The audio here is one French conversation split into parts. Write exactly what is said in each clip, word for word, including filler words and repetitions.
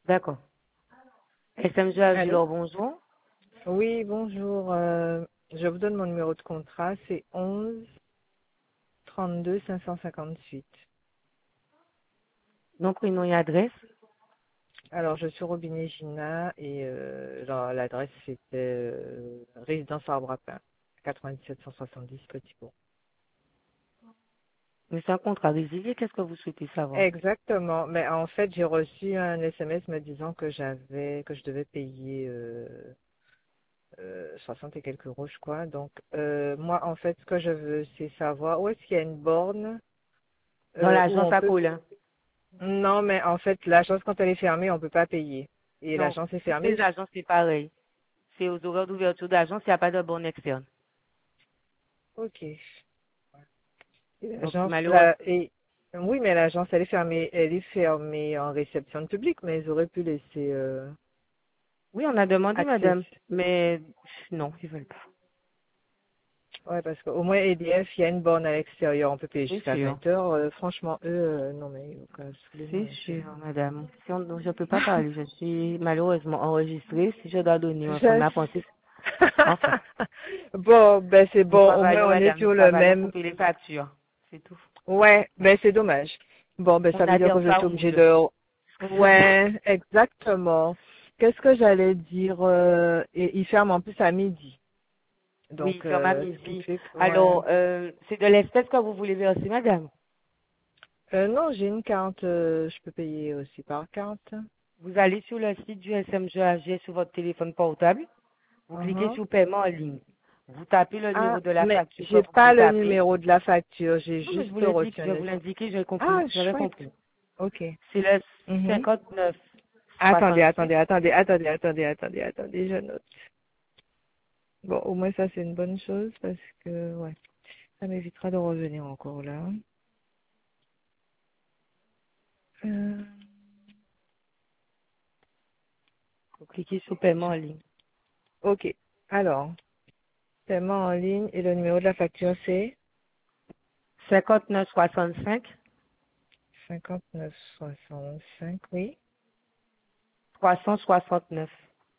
D'accord. S M G A Allô? Gilor, bonjour. Oui, bonjour. euh, je vous donne mon numéro de contrat, c'est onze trente-deux cinq cent cinquante-huit. Nom, prénom et adresse. Alors, je suis Robinet Gina et euh, genre, l'adresse c'était euh, résidence Arbre à Pin, quatre-vingt-dix-sept cent soixante-dix Petit Bourg. Mais c'est un contrat résilié, qu'est-ce que vous souhaitez savoir? Exactement. Mais en fait, j'ai reçu un S M S me disant que j'avais, que je devais payer euh, euh, soixante et quelques euros, je crois. Donc, euh, moi, en fait, ce que je veux, c'est savoir où est-ce qu'il y a une borne Dans euh, où l'agence on à peut. Colin. Non, mais en fait, l'agence, quand elle est fermée, on peut pas payer. Et Non, l'agence est toutes fermée. les agences, c'est pareil. C'est aux horaires d'ouverture d'agence, il n'y a pas de borne externe. Ok. Et Donc, l'agence, malheureusement, là, et oui, mais l'agence, elle est fermée, elle est fermée en réception de public, mais ils auraient pu laisser euh, oui, on a demandé, accès. madame. Mais non, ils veulent pas. Ouais, parce qu'au moins E D F, il y a une borne à l'extérieur, on peut payer C'est jusqu'à sûr. vingt heures. Euh, franchement, eux, euh, non mais ils vont pas se saouler C'est non plus. sûr, madame. Si on, donc, je ne peux pas parler. Je suis malheureusement enregistrée. Si je dois donner un fond de Je- ma pensée, enfin, bon, ben c'est nous bon, au moins travaillons, on est madame. Nous sur le travaillons même. pour payer les factures. C'est tout. Ouais, ben c'est dommage. Bon, ben On ça veut a dire des que je repas suis obligée rouges. de. Ouais, exactement. Qu'est-ce que j'allais dire euh, et il ferme en plus à midi. Oui, Donc, ferme à euh, ce qui midi. fait que, ouais. Alors, euh, c'est de l'espèce que vous voulez verser, madame. Euh, non, j'ai une carte, euh, je peux payer aussi par carte. Vous allez sur le site du S M G A G sur votre téléphone portable. Vous cliquez Mhm. sur paiement en ligne. Vous tapez le Ah, numéro de la mais facture que j'ai vous pas voulez le taper. numéro de la facture, j'ai Non, mais je vous juste l'indique, reçu je un. vais vous S- l'indiquer, j'ai compris, Ah, j'avais chouette. compris. Ok. C'est le Mhm. cinquante-neuf Attendez, soixante-cinq. attendez, attendez, attendez, attendez, attendez, attendez, je note. Bon, au moins ça c'est une bonne chose parce que, ouais, ça m'évitera de revenir encore là. Euh, Vous cliquez sur paiement en ligne. ok. Alors, paiement en ligne et le numéro de la facture c'est cinquante-neuf soixante-cinq cinquante-neuf soixante-cinq, oui. trois cent soixante-neuf.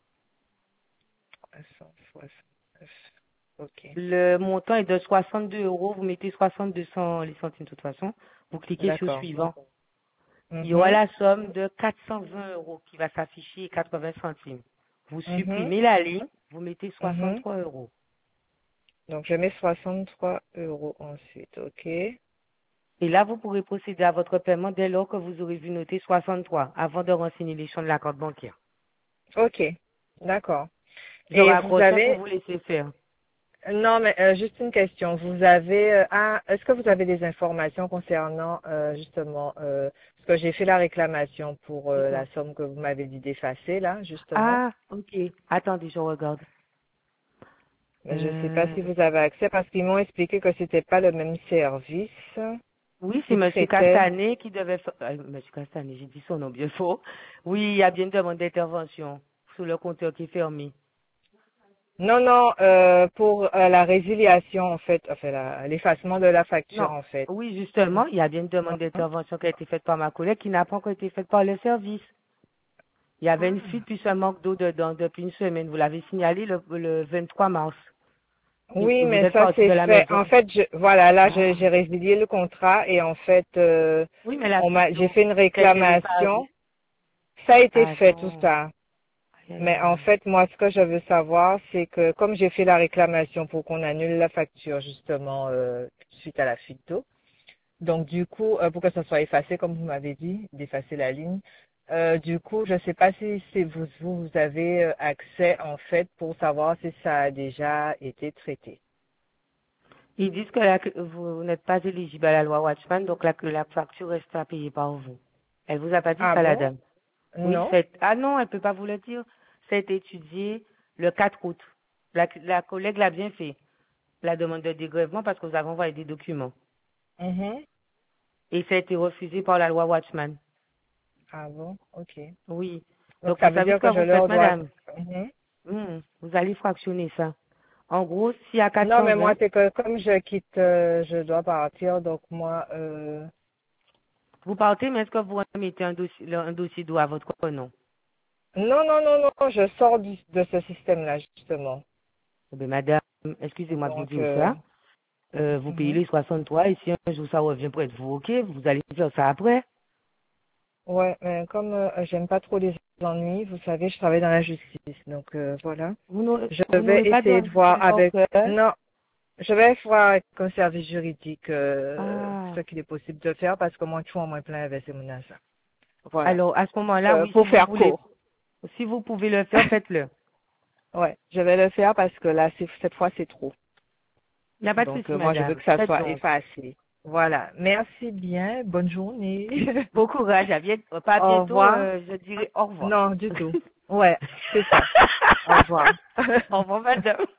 trois cent soixante-neuf. Ok. Le montant est de soixante-deux euros. Vous mettez soixante-deux sans les centimes de toute façon. Vous cliquez sur D'accord. suivant. Il y aura Mhm. la somme de quatre cent vingt euros qui va s'afficher et quatre-vingts centimes. Vous Mhm. supprimez la ligne, vous mettez Mhm. soixante-trois euros. Donc je mets soixante-trois euros ensuite. Ok. Et là, vous pourrez procéder à votre paiement dès lors que vous aurez vu noter soixante-trois avant de renseigner les champs de la carte bancaire. Ok. D'accord. Je Et vous raccrochais pour avez vous laisser faire. non, mais euh, juste une question. Vous avez, euh, ah, est-ce que vous avez des informations concernant euh, justement, euh, parce que j'ai fait la réclamation pour euh, la Dites-moi. somme que vous m'avez dit d'effacer là, justement. Ah, ok. Attendez, je regarde. Mais je ne sais pas Euh, si vous avez accès parce qu'ils m'ont expliqué que c'était pas le même service oui, c'est qui Monsieur traitait. Castanet qui devait faire... euh, Monsieur Castanet, j'ai dit son nom bien faux. Oui, il y a bien une demande d'intervention sur le compteur qui est fermé. Non, non, euh, pour euh, la résiliation en fait, enfin la- l'effacement de la facture Non. en fait. Oui, justement, il y a bien une demande Mhm. d'intervention qui a été faite par ma collègue qui n'a pas encore été faite par le service. Il y avait une fuite puis un manque d'eau dedans depuis une semaine. Vous l'avez signalé le, le vingt-trois mars. Et Oui, vous mais êtes ça parti c'est de la fait. En maison. fait, je, voilà, là je- Ah. j'ai résilié le contrat et en fait, euh, Oui, mais la on fuite m'a, j'ai d'eau, fait une ça a été réparé. réclamation. Ça a été Ah fait tout non. ça. Aïe, aïe, Mais aïe, en aïe. fait, moi, ce que je veux savoir, c'est que comme j'ai fait la réclamation pour qu'on annule la facture justement euh, suite à la fuite d'eau, donc du coup, euh, pour que ça soit effacé, comme vous m'avez dit, d'effacer la ligne. Euh, du coup, je ne sais pas si c'est vous, vous, vous avez euh, accès en fait pour savoir si ça a déjà été traité. Ils disent que la- que vous n'êtes pas éligible à la loi Watchman, donc la, que la facture reste à payer par vous. Elle vous a pas dit Ah ça, la bon? dame? Oui, Non? c'est... Ah non, elle peut pas vous le dire. Ça a été étudié le quatre août. La, la collègue l'a bien fait, la demande de dégrèvement, parce que vous avez envoyé des documents. Mhm. Et ça a été refusé par la loi Watchman. Ah bon? Ok. Oui. Donc Donc, ça vous veut savez dire ce que que je vous faites, leur dois. madame? Mhm. Hmm, vous allez fractionner ça. En gros, si à Non, mais moi, quatre cent vingt, c'est que comme je quitte, euh, je dois partir, donc moi, euh, vous partez, mais est-ce que vous remettez un dossier, le- un dossier d'eau à votre nom? Non, non, non, non, je sors du, de ce système-là, justement. Eh bien, madame, excusez-moi de vous Donc, dire euh, ça. Euh, vous payez mhm. les soixante-trois et si un jour ça revient près de vous, ok, vous allez faire ça après. Ouais, mais comme euh, j'aime pas trop les ennuis, vous savez, je travaille dans la justice. Donc, euh, voilà. Vous n'aurez Je vous vais n'aurez pas essayer de de voir leur avec... cœur. Non, je vais voir avec un service juridique euh, Ah. ce qu'il est possible de faire parce que moi, tout en moins plein avec ces menaces. Voilà. Alors, à ce moment-là, Euh, oui, si pour vous faire voulez, court. si vous pouvez le faire, faites-le. Ouais, je vais le faire parce que là, c'est- cette fois, c'est trop. Il n'y a pas de Donc, souci, euh, moi, je veux madame. que ça Faites soit donc. effacé. Voilà. Merci bien. Bonne journée. Bon courage. À bientôt. Pas à Au bientôt, revoir. euh, je dirais au revoir. Non, du tout. Ouais, c'est ça. Au revoir. Au revoir, madame.